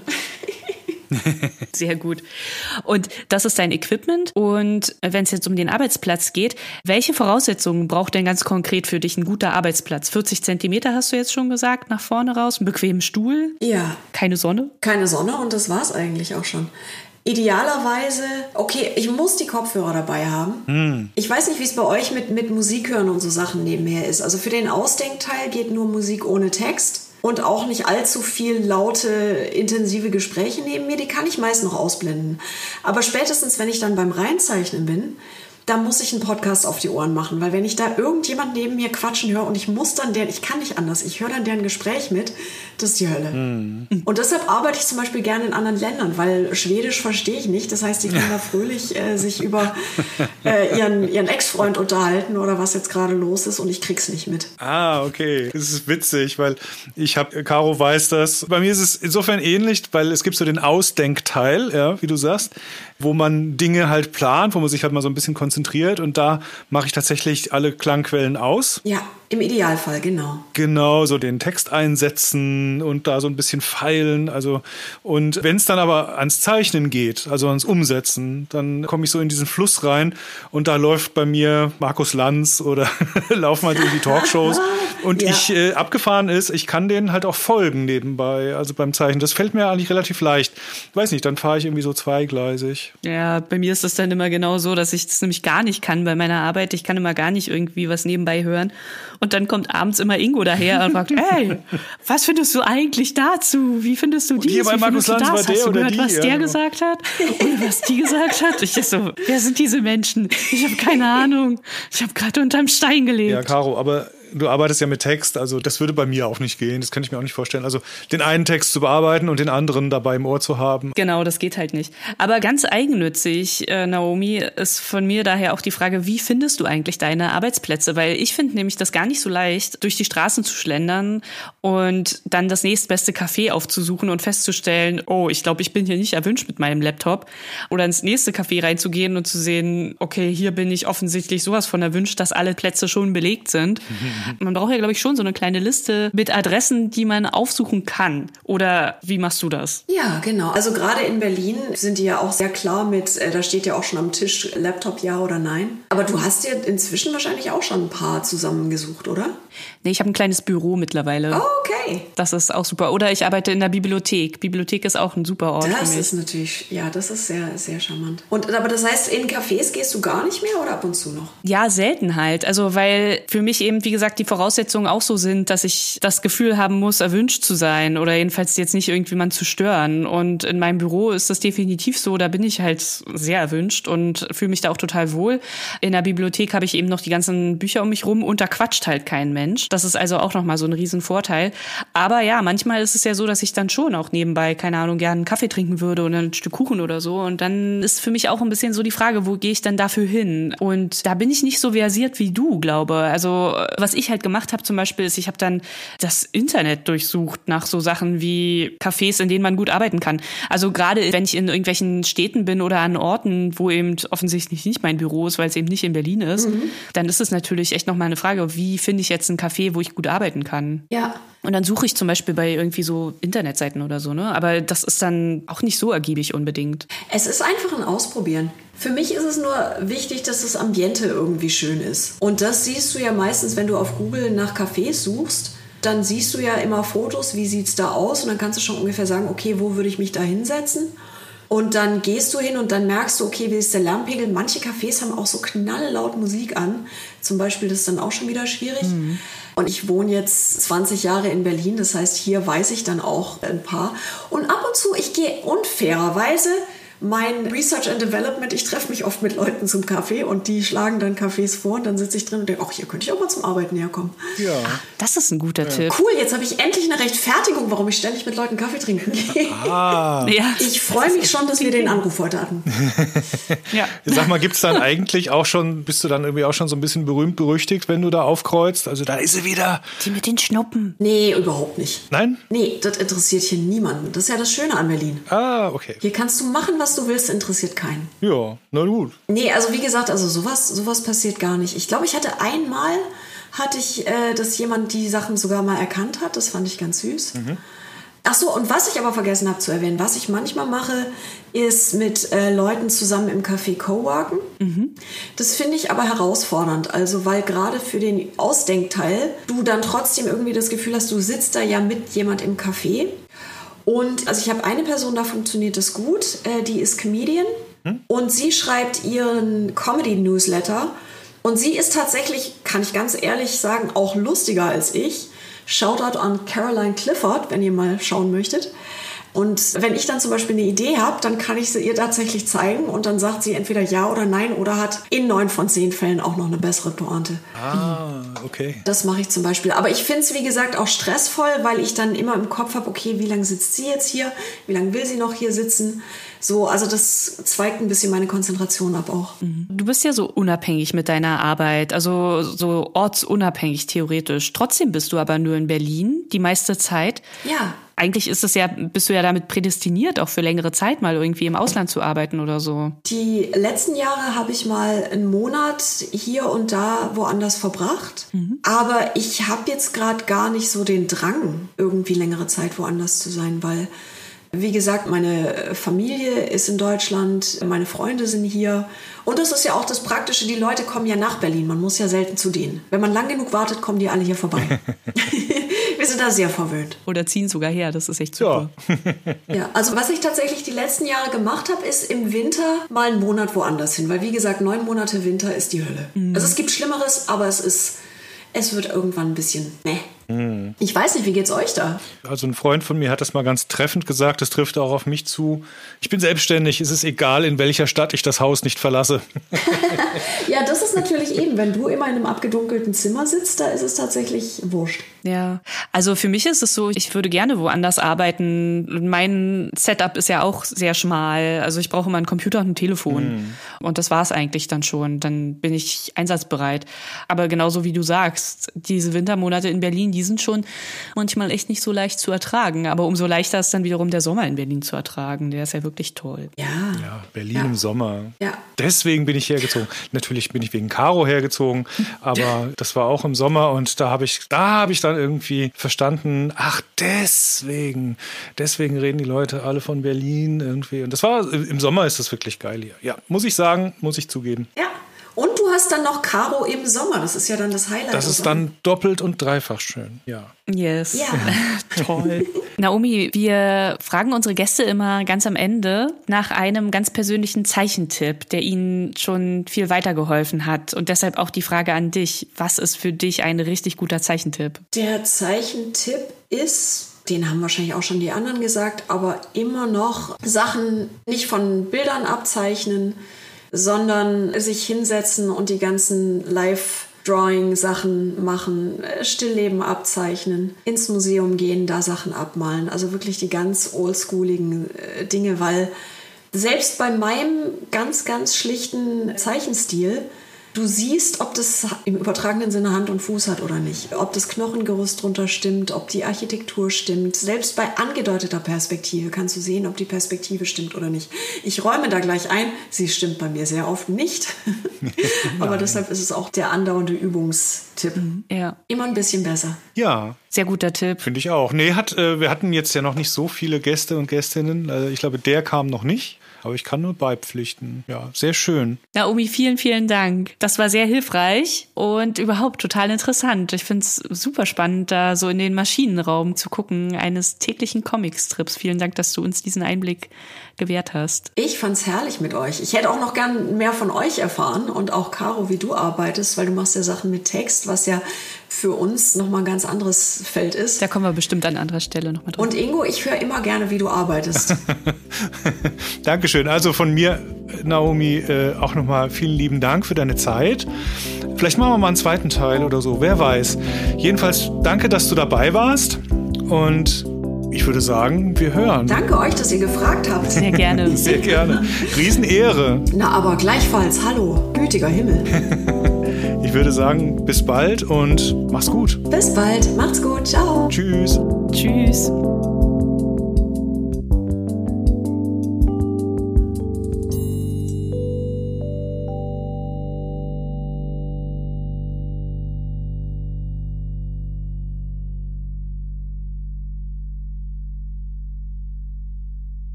Sehr gut. Und das ist dein Equipment. Und wenn es jetzt um den Arbeitsplatz geht, welche Voraussetzungen braucht denn ganz konkret für dich ein guter Arbeitsplatz? vierzig Zentimeter hast du jetzt schon gesagt, nach vorne raus, einen bequemen Stuhl? Ja. Keine Sonne? Keine Sonne und das war es eigentlich auch schon. Idealerweise, okay, ich muss die Kopfhörer dabei haben. Hm. Ich weiß nicht, wie es bei euch mit, mit Musik hören und so Sachen nebenher ist. Also für den Ausdenkteil geht nur Musik ohne Text und auch nicht allzu viel laute, intensive Gespräche neben mir. Die kann ich meist noch ausblenden. Aber spätestens, wenn ich dann beim Reinzeichnen bin, da muss ich einen Podcast auf die Ohren machen, weil wenn ich da irgendjemand neben mir quatschen höre und ich muss dann deren, ich kann nicht anders, ich höre dann deren Gespräch mit, das ist die Hölle. Mhm. Und deshalb arbeite ich zum Beispiel gerne in anderen Ländern, weil Schwedisch verstehe ich nicht. Das heißt, die können da fröhlich äh, sich über äh, ihren, ihren Ex-Freund unterhalten oder was jetzt gerade los ist und ich krieg's nicht mit. Ah, okay. Das ist witzig, weil ich habe, Caro weiß das. Bei mir ist es insofern ähnlich, weil es gibt so den Ausdenkteil, ja, wie du sagst, wo man Dinge halt plant, wo man sich halt mal so ein bisschen konzentriert und da mache ich tatsächlich alle Klangquellen aus. Ja, im Idealfall, genau. Genau, so den Text einsetzen und da so ein bisschen feilen. Also, und wenn es dann aber ans Zeichnen geht, also ans Umsetzen, dann komme ich so in diesen Fluss rein und da läuft bei mir Markus Lanz oder laufen halt in die Talkshows. Und ja. ich äh, abgefahren ist, ich kann denen halt auch folgen nebenbei, also beim Zeichnen. Das fällt mir eigentlich relativ leicht. Weiß nicht, dann fahre ich irgendwie so zweigleisig. Ja, bei mir ist das dann immer genau so, dass ich das nämlich gar nicht kann bei meiner Arbeit. Ich kann immer gar nicht irgendwie was nebenbei hören. Und dann kommt abends immer Ingo daher und fragt, hey, was findest du eigentlich dazu? Wie findest du dies? Hier bei Wie Markus findest du Lanz, das? bei der Hast du oder gehört, die? was Ja, der genau. gesagt hat? Oder was die gesagt hat? Ich so, wer sind diese Menschen? Ich habe keine Ahnung. Ich habe gerade unterm Stein gelebt. Ja, Caro, aber du arbeitest ja mit Text, also das würde bei mir auch nicht gehen, das könnte ich mir auch nicht vorstellen. Also den einen Text zu bearbeiten und den anderen dabei im Ohr zu haben. Genau, das geht halt nicht. Aber ganz eigennützig, äh, Naomi, ist von mir daher auch die Frage, wie findest du eigentlich deine Arbeitsplätze? Weil ich finde nämlich das gar nicht so leicht, durch die Straßen zu schlendern und dann das nächstbeste Café aufzusuchen und festzustellen, oh, ich glaube, ich bin hier nicht erwünscht mit meinem Laptop. Oder ins nächste Café reinzugehen und zu sehen, okay, hier bin ich offensichtlich sowas von erwünscht, dass alle Plätze schon belegt sind. Mhm. Man braucht ja, glaube ich, schon so eine kleine Liste mit Adressen, die man aufsuchen kann. Oder wie machst du das? Ja, genau. Also gerade in Berlin sind die ja auch sehr klar mit, äh, da steht ja auch schon am Tisch Laptop ja oder nein. Aber du hast dir inzwischen wahrscheinlich auch schon ein paar zusammengesucht, oder? Nee, ich habe ein kleines Büro mittlerweile. Oh, okay. Das ist auch super. Oder ich arbeite in der Bibliothek. Bibliothek ist auch ein super Ort das für mich. Das ist natürlich, ja, das ist sehr, sehr charmant. Und aber das heißt, in Cafés gehst du gar nicht mehr oder ab und zu noch? Ja, selten halt. Also weil für mich eben, wie gesagt, die Voraussetzungen auch so sind, dass ich das Gefühl haben muss, erwünscht zu sein oder jedenfalls jetzt nicht irgendjemand zu stören. Und in meinem Büro ist das definitiv so. Da bin ich halt sehr erwünscht und fühle mich da auch total wohl. In der Bibliothek habe ich eben noch die ganzen Bücher um mich rum und da quatscht halt kein Mensch. Das ist also auch nochmal so ein Riesenvorteil. Aber ja, manchmal ist es ja so, dass ich dann schon auch nebenbei, keine Ahnung, gerne einen Kaffee trinken würde oder ein Stück Kuchen oder so. Und dann ist für mich auch ein bisschen so die Frage, wo gehe ich denn dafür hin? Und da bin ich nicht so versiert wie du, glaube. Also was ich halt gemacht habe zum Beispiel ist, ich habe dann das Internet durchsucht nach so Sachen wie Cafés, in denen man gut arbeiten kann. Also gerade wenn ich in irgendwelchen Städten bin oder an Orten, wo eben offensichtlich nicht mein Büro ist, weil es eben nicht in Berlin ist, mhm. dann ist es natürlich echt nochmal eine Frage, wie finde ich jetzt ein Café, wo ich gut arbeiten kann? Ja. Und dann suche ich zum Beispiel bei irgendwie so Internetseiten oder so, ne? Aber das ist dann auch nicht so ergiebig unbedingt. Es ist einfach ein Ausprobieren. Für mich ist es nur wichtig, dass das Ambiente irgendwie schön ist. Und das siehst du ja meistens, wenn du auf Google nach Cafés suchst. Dann siehst du ja immer Fotos, wie sieht's da aus? Und dann kannst du schon ungefähr sagen, okay, wo würde ich mich da hinsetzen? Und dann gehst du hin und dann merkst du, okay, wie ist der Lärmpegel? Manche Cafés haben auch so knalllaut Musik an. Zum Beispiel, das ist dann auch schon wieder schwierig. Mhm. Und ich wohne jetzt zwanzig Jahre in Berlin, das heißt, hier weiß ich dann auch ein paar. Und ab und zu, ich gehe unfairerweise mein Research and Development, ich treffe mich oft mit Leuten zum Kaffee und die schlagen dann Cafés vor und dann sitze ich drin und denke, ach, hier könnte ich auch mal zum Arbeiten herkommen. Ja. Ach, das ist ein guter ja. Tipp. Cool, jetzt habe ich endlich eine Rechtfertigung, warum ich ständig mit Leuten Kaffee trinken gehe. Ah. Ja. Ich freue mich schon, dass wir den Anruf heute hatten. Ja. Sag mal, gibt's dann eigentlich auch schon, bist du dann irgendwie auch schon so ein bisschen berühmt, berüchtigt, wenn du da aufkreuzt? Also da ist sie wieder. Die mit den Schnuppen. Nee, überhaupt nicht. Nein? Nee, das interessiert hier niemanden. Das ist ja das Schöne an Berlin. Ah, okay. Hier kannst du machen, was du willst, interessiert keinen. Ja, na gut. Nee, also wie gesagt, also sowas, sowas passiert gar nicht. Ich glaube, ich hatte einmal, hatte ich, äh, dass jemand die Sachen sogar mal erkannt hat. Das fand ich ganz süß. Mhm. Ach so, und was ich aber vergessen habe zu erwähnen, was ich manchmal mache, ist mit äh, Leuten zusammen im Café coworken. Mhm. Das finde ich aber herausfordernd, also weil gerade für den Ausdenkteil du dann trotzdem irgendwie das Gefühl hast, du sitzt da ja mit jemand im Café. Und also ich habe eine Person, da funktioniert das gut, äh, die ist Comedian hm? und sie schreibt ihren Comedy-Newsletter und sie ist tatsächlich, kann ich ganz ehrlich sagen, auch lustiger als ich. Shoutout an Caroline Clifford, wenn ihr mal schauen möchtet. Und wenn ich dann zum Beispiel eine Idee habe, dann kann ich sie ihr tatsächlich zeigen und dann sagt sie entweder ja oder nein oder hat in neun von zehn Fällen auch noch eine bessere Pointe. Ah, okay. Das mache ich zum Beispiel. Aber ich finde es, wie gesagt, auch stressvoll, weil ich dann immer im Kopf habe, okay, wie lange sitzt sie jetzt hier? Wie lange will sie noch hier sitzen? So, also das zweigt ein bisschen meine Konzentration ab auch. Du bist ja so unabhängig mit deiner Arbeit, also so ortsunabhängig theoretisch. Trotzdem bist du aber nur in Berlin die meiste Zeit. Ja. Eigentlich ist es ja, bist du ja damit prädestiniert, auch für längere Zeit mal irgendwie im Ausland zu arbeiten oder so. Die letzten Jahre habe ich mal einen Monat hier und da woanders verbracht. Mhm. Aber ich habe jetzt gerade gar nicht so den Drang, irgendwie längere Zeit woanders zu sein, weil, wie gesagt, meine Familie ist in Deutschland, meine Freunde sind hier. Und das ist ja auch das Praktische, die Leute kommen ja nach Berlin, man muss ja selten zu denen. Wenn man lang genug wartet, kommen die alle hier vorbei. Wir sind da sehr verwöhnt. Oder ziehen sogar her, das ist echt super. Ja. Ja, also was ich tatsächlich die letzten Jahre gemacht habe, ist im Winter mal einen Monat woanders hin. Weil wie gesagt, neun Monate Winter ist die Hölle. Mhm. Also es gibt Schlimmeres, aber es ist, es wird irgendwann ein bisschen meh. Mhm. Ich weiß nicht, wie geht's euch da? Also ein Freund von mir hat das mal ganz treffend gesagt, das trifft auch auf mich zu. Ich bin selbstständig, es ist egal, in welcher Stadt ich das Haus nicht verlasse. Ja, das ist natürlich eben, wenn du immer in einem abgedunkelten Zimmer sitzt, da ist es tatsächlich wurscht. Ja, also für mich ist es so, ich würde gerne woanders arbeiten. Mein Setup ist ja auch sehr schmal. Also ich brauche immer einen Computer und ein Telefon. Mm. Und das war es eigentlich dann schon. Dann bin ich einsatzbereit. Aber genauso wie du sagst, diese Wintermonate in Berlin, die sind schon manchmal echt nicht so leicht zu ertragen. Aber umso leichter ist dann wiederum der Sommer in Berlin zu ertragen. Der ist ja wirklich toll. Ja, ja Berlin ja. im Sommer. Ja. Deswegen bin ich hergezogen. Natürlich bin ich wegen Caro hergezogen, aber das war auch im Sommer und da habe ich, da habe ich dann irgendwie verstanden, ach deswegen, deswegen reden die Leute alle von Berlin irgendwie. Und das war, im Sommer ist das wirklich geil hier. Ja, muss ich sagen, muss ich zugeben. Ja. Und du hast dann noch Caro im Sommer. Das ist ja dann das Highlight. Das ist dann doppelt und dreifach schön, ja. Yes. Ja. Toll. Naomi, wir fragen unsere Gäste immer ganz am Ende nach einem ganz persönlichen Zeichentipp, der ihnen schon viel weitergeholfen hat. Und deshalb auch die Frage an dich. Was ist für dich ein richtig guter Zeichentipp? Der Zeichentipp ist... Den haben wahrscheinlich auch schon die anderen gesagt, aber immer noch Sachen nicht von Bildern abzeichnen, sondern sich hinsetzen und die ganzen Live-Drawing-Sachen machen, Stillleben abzeichnen, ins Museum gehen, da Sachen abmalen. Also wirklich die ganz oldschooligen Dinge, weil selbst bei meinem ganz, ganz schlichten Zeichenstil du siehst, ob das im übertragenen Sinne Hand und Fuß hat oder nicht. Ob das Knochengerüst drunter stimmt, ob die Architektur stimmt. Selbst bei angedeuteter Perspektive kannst du sehen, ob die Perspektive stimmt oder nicht. Ich räume da gleich ein, sie stimmt bei mir sehr oft nicht. Aber deshalb ist es auch der andauernde Übungstipp. Ja. Immer ein bisschen besser. Ja. Sehr guter Tipp. Finde ich auch. Nee, hat, äh, wir hatten jetzt ja noch nicht so viele Gäste und Gästinnen. Also ich glaube, der kam noch nicht. Aber ich kann nur beipflichten. Ja, sehr schön. Naomi, vielen, vielen Dank. Das war sehr hilfreich und überhaupt total interessant. Ich finde es super spannend, da so in den Maschinenraum zu gucken, eines täglichen Comicstrips. Vielen Dank, dass du uns diesen Einblick gewährt hast. Ich fand's herrlich mit euch. Ich hätte auch noch gern mehr von euch erfahren und auch Caro, wie du arbeitest, weil du machst ja Sachen mit Text, was ja für uns nochmal ein ganz anderes Feld ist. Da kommen wir bestimmt an anderer Stelle nochmal drauf. Und Ingo, ich höre immer gerne, wie du arbeitest. Dankeschön. Also von mir, Naomi, äh, auch nochmal vielen lieben Dank für deine Zeit. Vielleicht machen wir mal einen zweiten Teil oder so, wer weiß. Jedenfalls danke, dass du dabei warst und ich würde sagen, wir hören. Danke euch, dass ihr gefragt habt. Sehr gerne. Sehr gerne. Riesenehre. Na, aber gleichfalls, hallo, gütiger Himmel. Ich würde sagen, bis bald und mach's gut. Bis bald, macht's gut, ciao. Tschüss. Tschüss.